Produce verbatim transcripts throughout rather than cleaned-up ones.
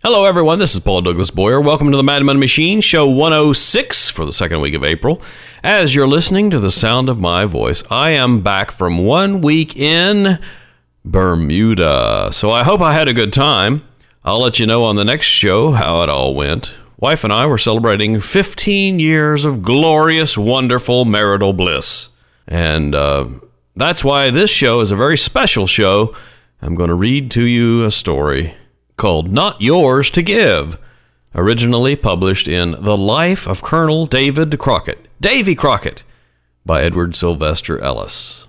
Hello, everyone. This is Paul Douglas Boyer. Welcome to the Mad Money Machine, show one oh six for the second week of April. As you're listening to the sound of my voice, I am back from one week in Bermuda. So I hope I had a good time. I'll let you know on the next show how it all went. Wife and I were celebrating fifteen years of glorious, wonderful marital bliss. And uh, that's why this show is a very special show. I'm going to read to you a story called Not Yours to Give, originally published in The Life of Colonel David Crockett, Davy Crockett, by Edward Sylvester Ellis.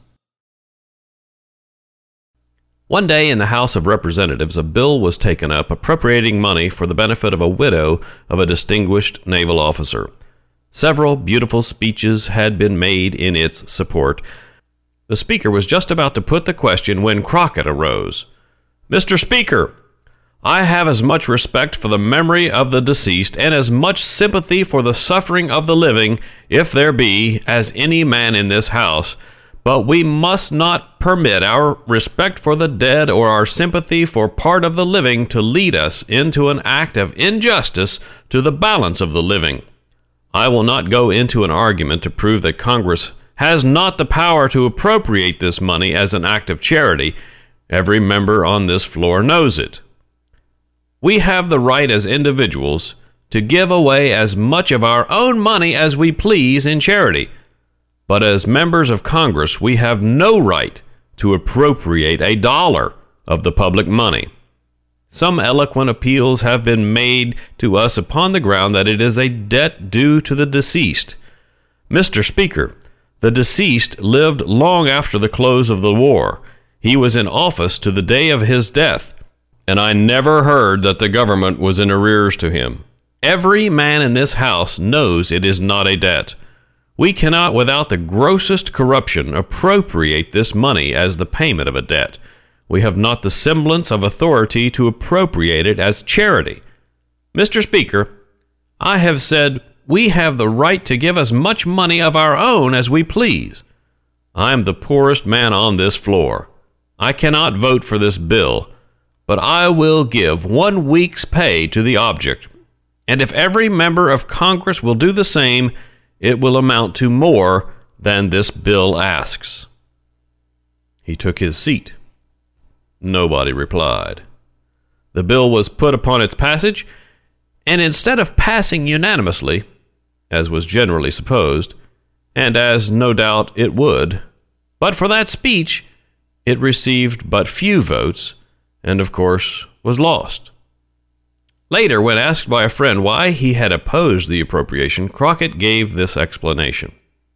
One day in the House of Representatives, a bill was taken up appropriating money for the benefit of a widow of a distinguished naval officer. Several beautiful speeches had been made in its support. The Speaker was just about to put the question when Crockett arose. "Mister Speaker, I have as much respect for the memory of the deceased and as much sympathy for the suffering of the living, if there be, as any man in this House, but we must not permit our respect for the dead or our sympathy for part of the living to lead us into an act of injustice to the balance of the living. I will not go into an argument to prove that Congress has not the power to appropriate this money as an act of charity. Every member on this floor knows it. We have the right as individuals to give away as much of our own money as we please in charity. But as members of Congress, we have no right to appropriate a dollar of the public money. Some eloquent appeals have been made to us upon the ground that it is a debt due to the deceased. Mister Speaker, the deceased lived long after the close of the war. He was in office to the day of his death, and I never heard that the government was in arrears to him. Every man in this House knows it is not a debt. We cannot, without the grossest corruption, appropriate this money as the payment of a debt. We have not the semblance of authority to appropriate it as charity. Mister Speaker, I have said we have the right to give as much money of our own as we please. I am the poorest man on this floor. I cannot vote for this bill, but I will give one week's pay to the object, and if every member of Congress will do the same, it will amount to more than this bill asks." He took his seat. Nobody replied. The bill was put upon its passage, and instead of passing unanimously, as was generally supposed, and as no doubt it would, but for that speech, it received but few votes, and of course was lost. Later, when asked by a friend why he had opposed the appropriation, Crockett gave this explanation.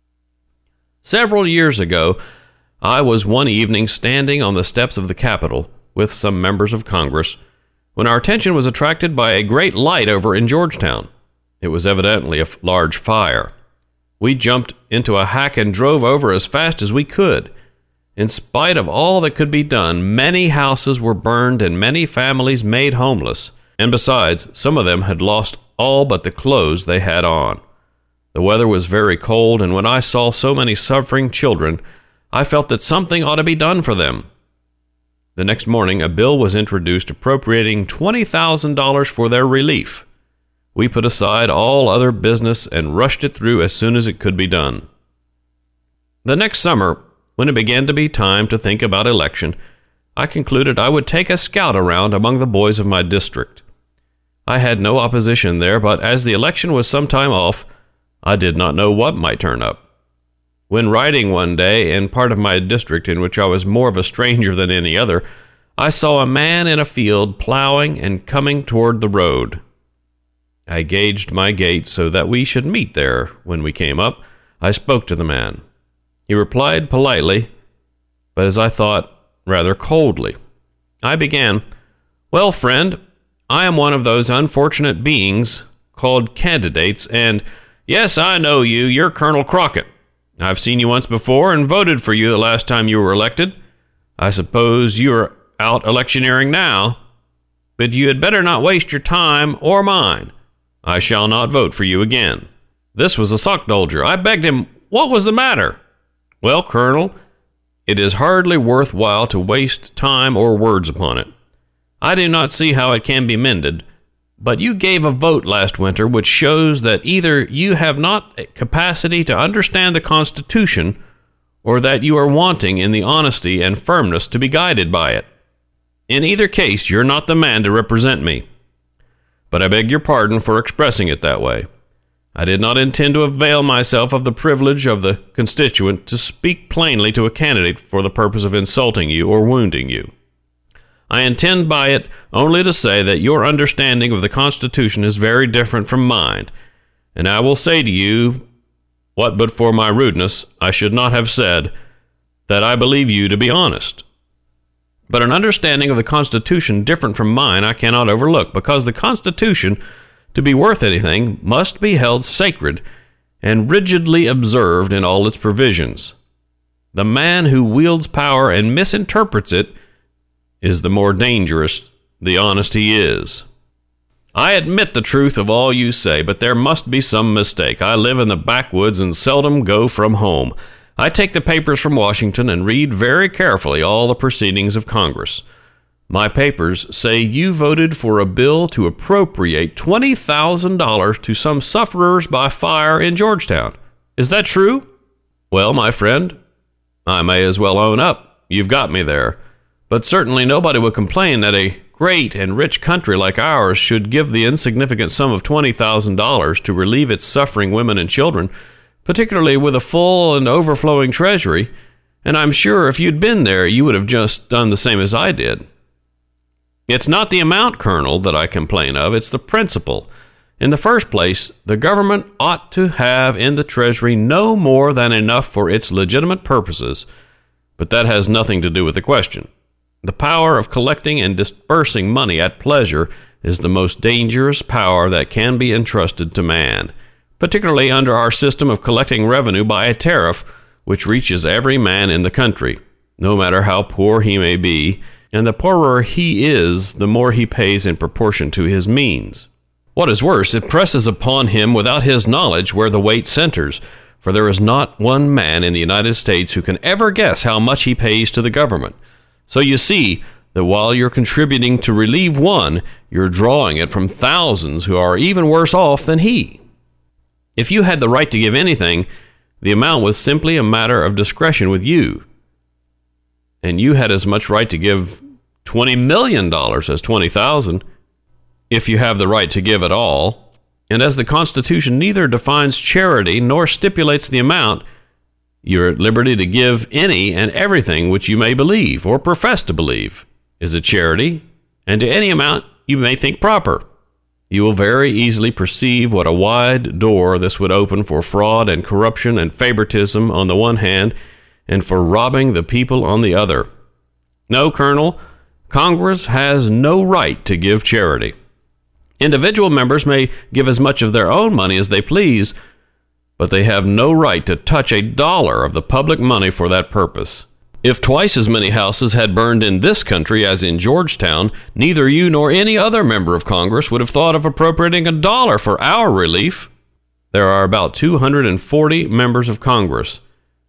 "Several years ago, I was one evening standing on the steps of the Capitol with some members of Congress when our attention was attracted by a great light over in Georgetown. It was evidently a large fire. We jumped into a hack and drove over as fast as we could. In spite of all that could be done, many houses were burned and many families made homeless, and besides, some of them had lost all but the clothes they had on. The weather was very cold, and when I saw so many suffering children, I felt that something ought to be done for them. The next morning, a bill was introduced appropriating twenty thousand dollars for their relief. We put aside all other business and rushed it through as soon as it could be done. The next summer, when it began to be time to think about election, I concluded I would take a scout around among the boys of my district. I had no opposition there, but as the election was some time off, I did not know what might turn up. When riding one day in part of my district in which I was more of a stranger than any other, I saw a man in a field plowing and coming toward the road. I gauged my gait so that we should meet there. When we came up, I spoke to the man. He replied politely, but as I thought, rather coldly. I began, "Well, friend, I am one of those unfortunate beings called candidates, and yes, I know you, you're Colonel Crockett. I've seen you once before and voted for you the last time you were elected. I suppose you are out electioneering now, but you had better not waste your time or mine. I shall not vote for you again." This was a sockdolger. I begged him, what was the matter? "Well, Colonel, it is hardly worth while to waste time or words upon it. I do not see how it can be mended, But you gave a vote last winter which shows that either you have not capacity to understand the Constitution or that you are wanting in the honesty and firmness to be guided by it. In either case, you're not the man to represent me. But I beg your pardon for expressing it that way. I did not intend to avail myself of the privilege of the constituent to speak plainly to a candidate for the purpose of insulting you or wounding you. I intend by it only to say that your understanding of the Constitution is very different from mine, and I will say to you, what but for my rudeness I should not have said, that I believe you to be honest. But an understanding of the Constitution different from mine I cannot overlook, because the Constitution, to be worth anything, must be held sacred and rigidly observed in all its provisions. The man who wields power and misinterprets it is the more dangerous the honest he is. I admit the truth of all you say, but there must be some mistake. I live in the backwoods and seldom go from home. I take the papers from Washington and read very carefully all the proceedings of Congress. My papers say you voted for a bill to appropriate twenty thousand dollars to some sufferers by fire in Georgetown. Is that true? Well, my friend, I may as well own up. You've got me there. But certainly nobody would complain that a great and rich country like ours should give the insignificant sum of twenty thousand dollars to relieve its suffering women and children, particularly with a full and overflowing treasury, and I'm sure if you'd been there, you would have just done the same as I did. It's not the amount, Colonel, that I complain of, it's the principle. In the first place, the government ought to have in the treasury no more than enough for its legitimate purposes, but that has nothing to do with the question. The power of collecting and disbursing money at pleasure is the most dangerous power that can be entrusted to man, particularly under our system of collecting revenue by a tariff which reaches every man in the country, no matter how poor he may be, and the poorer he is, the more he pays in proportion to his means. What is worse, it presses upon him without his knowledge where the weight centers, for there is not one man in the United States who can ever guess how much he pays to the government. So you see that while you're contributing to relieve one, you're drawing it from thousands who are even worse off than he. If you had the right to give anything, the amount was simply a matter of discretion with you. And you had as much right to give twenty million dollars as twenty thousand dollars, if you have the right to give at all. And as the Constitution neither defines charity nor stipulates the amount, you're at liberty to give any and everything which you may believe or profess to believe is a charity, and to any amount you may think proper. You will very easily perceive what a wide door this would open for fraud and corruption and favoritism on the one hand, and for robbing the people on the other. No, Colonel, Congress has no right to give charity. Individual members may give as much of their own money as they please, but they have no right to touch a dollar of the public money for that purpose. If twice as many houses had burned in this country as in Georgetown, neither you nor any other member of Congress would have thought of appropriating a dollar for our relief. There are about two hundred forty members of Congress.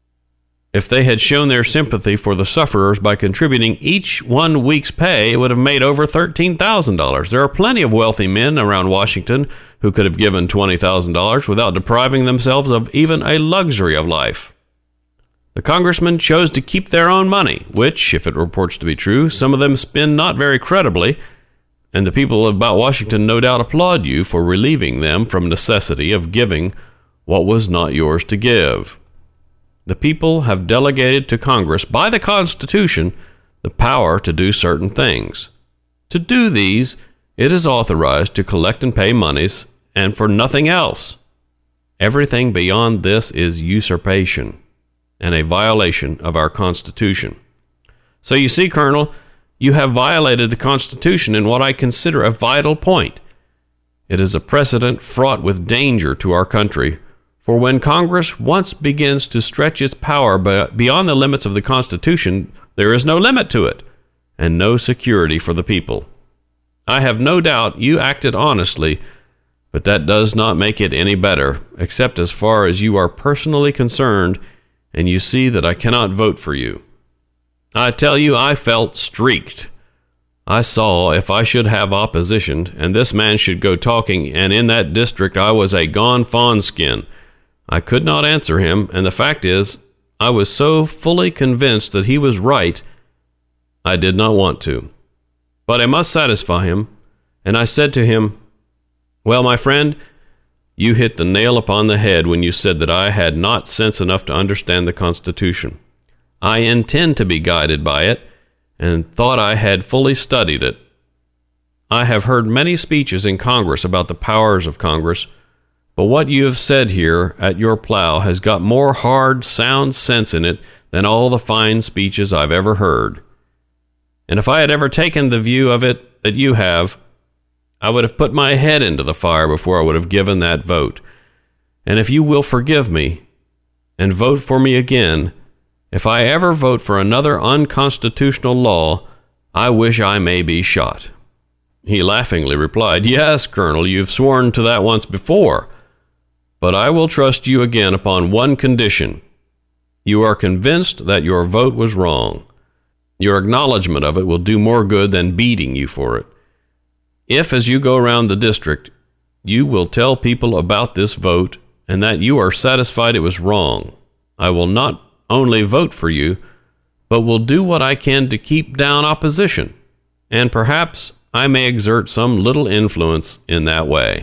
If they had shown their sympathy for the sufferers by contributing each one week's pay, it would have made over thirteen thousand dollars. There are plenty of wealthy men around Washington who could have given twenty thousand dollars without depriving themselves of even a luxury of life. The congressmen chose to keep their own money, which, if it reports to be true, some of them spend not very creditably, and the people about Washington no doubt applaud you for relieving them from necessity of giving what was not yours to give. The people have delegated to Congress by the Constitution the power to do certain things. To do these, it is authorized to collect and pay monies, and for nothing else. Everything beyond this is usurpation and a violation of our Constitution. So you see, Colonel, you have violated the Constitution in what I consider a vital point. It is a precedent fraught with danger to our country, for when Congress once begins to stretch its power beyond the limits of the Constitution, there is no limit to it, and no security for the people. I have no doubt you acted honestly, but that does not make it any better, except as far as you are personally concerned, and you see that I cannot vote for you. I tell you, I felt streaked. I saw if I should have opposition, and this man should go talking, and in that district I was a gone fawn-skin. I could not answer him, and the fact is, I was so fully convinced that he was right, I did not want to. But I must satisfy him, and I said to him, "Well, my friend, you hit the nail upon the head when you said that I had not sense enough to understand the Constitution. I intend to be guided by it, and thought I had fully studied it. I have heard many speeches in Congress about the powers of Congress, but what you have said here at your plow has got more hard, sound sense in it than all the fine speeches I've ever heard. And if I had ever taken the view of it that you have, I would have put my head into the fire before I would have given that vote. And if you will forgive me and vote for me again, if I ever vote for another unconstitutional law, I wish I may be shot." He laughingly replied, "Yes, Colonel, you've sworn to that once before, but I will trust you again upon one condition. You are convinced that your vote was wrong. Your acknowledgement of it will do more good than beating you for it. If, as you go around the district, you will tell people about this vote and that you are satisfied it was wrong, I will not only vote for you, but will do what I can to keep down opposition, and perhaps I may exert some little influence in that way.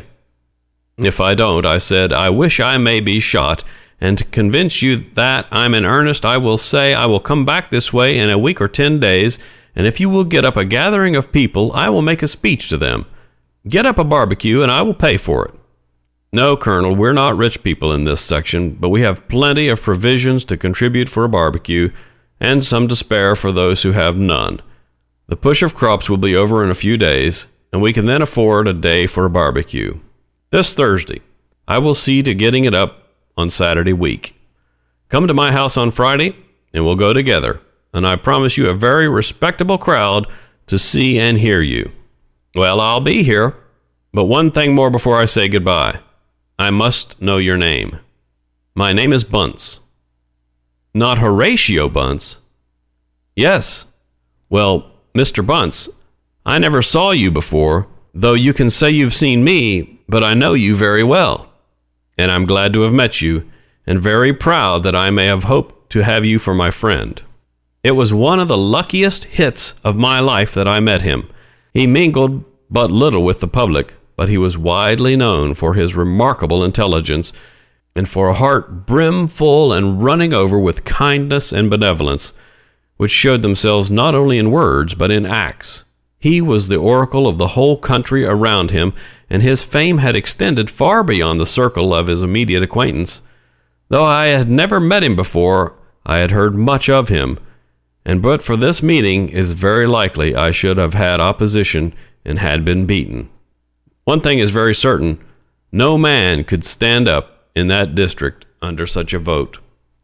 If I don't," I said, "I wish I may be shot, and to convince you that I'm in earnest, I will say I will come back this way in a week or ten days, and if you will get up a gathering of people, I will make a speech to them. Get up a barbecue, and I will pay for it. No, Colonel, we're not rich people in this section, but we have plenty of provisions to contribute for a barbecue, and some to spare for those who have none. The push of crops will be over in a few days, and we can then afford a day for a barbecue. This Thursday, I will see to getting it up on Saturday week. Come to my house on Friday, and we'll go together, and I promise you a very respectable crowd to see and hear you." "Well, I'll be here, but one thing more before I say goodbye. I must know your name." "My name is Bunce." "Not Horatio Bunce?" "Yes." "Well, Mister Bunce, I never saw you before, though you can say you've seen me, but I know you very well. And I'm glad to have met you, and very proud that I may have hoped to have you for my friend. It was one of the luckiest hits of my life that I met him. He mingled but little with the public, but he was widely known for his remarkable intelligence, and for a heart brimful and running over with kindness and benevolence, which showed themselves not only in words but in acts. He was the oracle of the whole country around him, and his fame had extended far beyond the circle of his immediate acquaintance. Though I had never met him before, I had heard much of him, and but for this meeting it is very likely I should have had opposition and had been beaten. One thing is very certain, no man could stand up in that district under such a vote."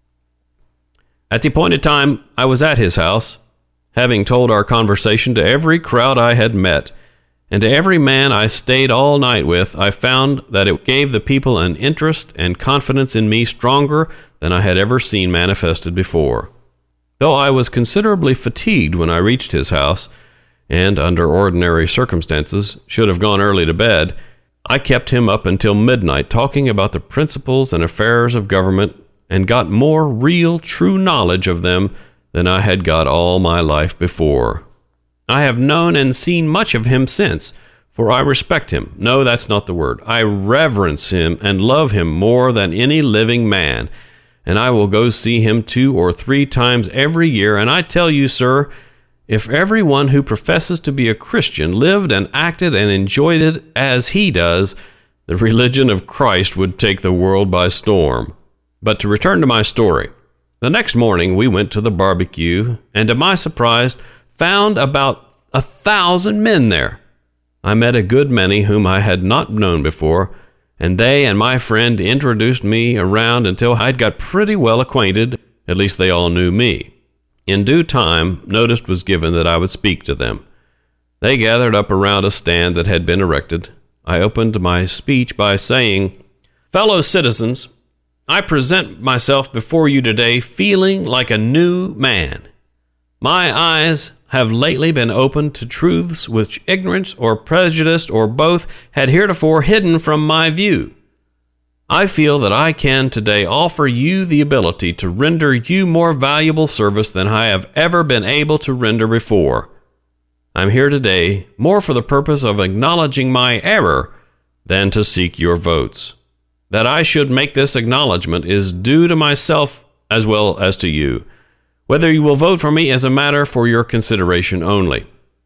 At the appointed time, I was at his house, having told our conversation to every crowd I had met, and to every man I stayed all night with. I found that it gave the people an interest and confidence in me stronger than I had ever seen manifested before. Though I was considerably fatigued when I reached his house, and under ordinary circumstances should have gone early to bed, I kept him up until midnight talking about the principles and affairs of government, and got more real, true knowledge of them than I had got all my life before. I have known and seen much of him since, for I respect him. No, that's not the word. I reverence him and love him more than any living man, and I will go see him two or three times every year, and I tell you, sir, if everyone who professes to be a Christian lived and acted and enjoyed it as he does, the religion of Christ would take the world by storm. But to return to my story. The next morning we went to the barbecue, and to my surprise found about a thousand men there. I met a good many whom I had not known before, and they and my friend introduced me around until I'd got pretty well acquainted. At least they all knew me. In due time, notice was given that I would speak to them. They gathered up around a stand that had been erected. I opened my speech by saying, "Fellow citizens, I present myself before you today feeling like a new man. My eyes have lately been opened to truths which ignorance or prejudice or both had heretofore hidden from my view. I feel that I can today offer you the ability to render you more valuable service than I have ever been able to render before. I'm here today more for the purpose of acknowledging my error than to seek your votes. That I should make this acknowledgement is due to myself as well as to you, whether you will vote for me as a matter for your consideration only.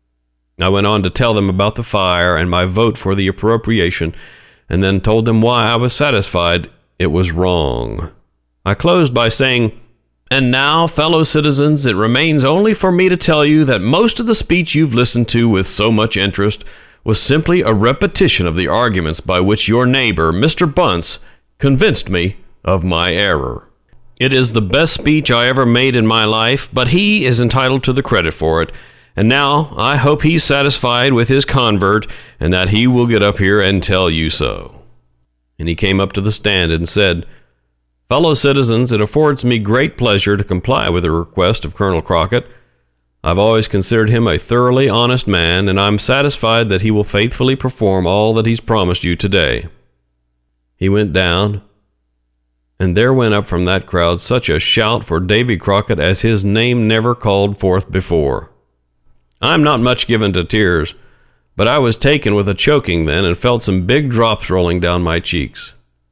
I went on to tell them about the fire and my vote for the appropriation, and then told them why I was satisfied it was wrong. I closed by saying, "And now, fellow citizens, it remains only for me to tell you that most of the speech you've listened to with so much interest was simply a repetition of the arguments by which your neighbor, Mister Bunce, convinced me of my error. It is the best speech I ever made in my life, but he is entitled to the credit for it. And now I hope he's satisfied with his convert and that he will get up here and tell you so." And he came up to the stand and said, "Fellow citizens, it affords me great pleasure to comply with the request of Colonel Crockett. I've always considered him a thoroughly honest man, and I'm satisfied that he will faithfully perform all that he's promised you today." He went down, and there went up from that crowd such a shout for Davy Crockett as his name never called forth before. I'm not much given to tears, but I was taken with a choking then and felt some big drops rolling down my cheeks.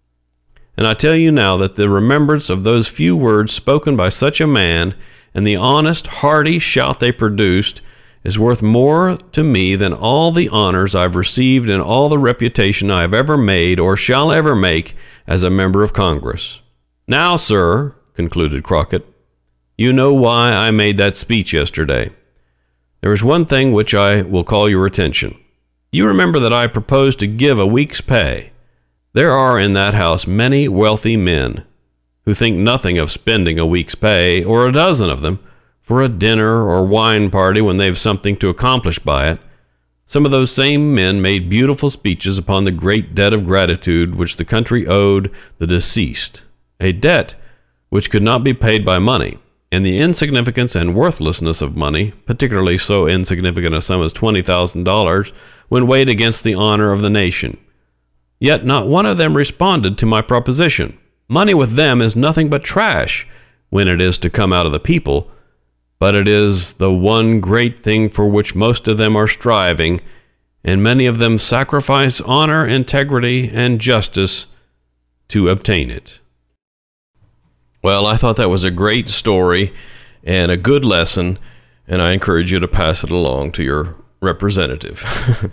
And I tell you now that the remembrance of those few words spoken by such a man and the honest, hearty shout they produced is worth more to me than all the honors I've received and all the reputation I have ever made or shall ever make as a member of Congress. Now, sir," concluded Crockett, "you know why I made that speech yesterday. There is one thing which I will call your attention. You remember that I proposed to give a week's pay. There are in that house many wealthy men who think nothing of spending a week's pay, or a dozen of them, for a dinner or wine party when they've something to accomplish by it. Some of those same men made beautiful speeches upon the great debt of gratitude which the country owed the deceased, a debt which could not be paid by money, and the insignificance and worthlessness of money, particularly so insignificant a sum as twenty thousand dollars, when weighed against the honor of the nation. Yet not one of them responded to my proposition. Money with them is nothing but trash when it is to come out of the people, but it is the one great thing for which most of them are striving, and many of them sacrifice honor, integrity, and justice to obtain it." Well, I thought that was a great story and a good lesson, and I encourage you to pass it along to your representative.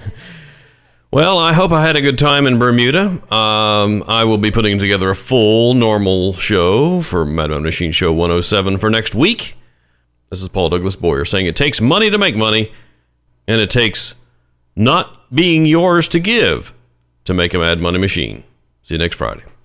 Well, I hope I had a good time in Bermuda. Um, I will be putting together a full normal show for Madman Machine Show one oh seven for next week. This is Paul Douglas Boyer saying it takes money to make money, and it takes not being yours to give to make a Mad Money Machine. See you next Friday.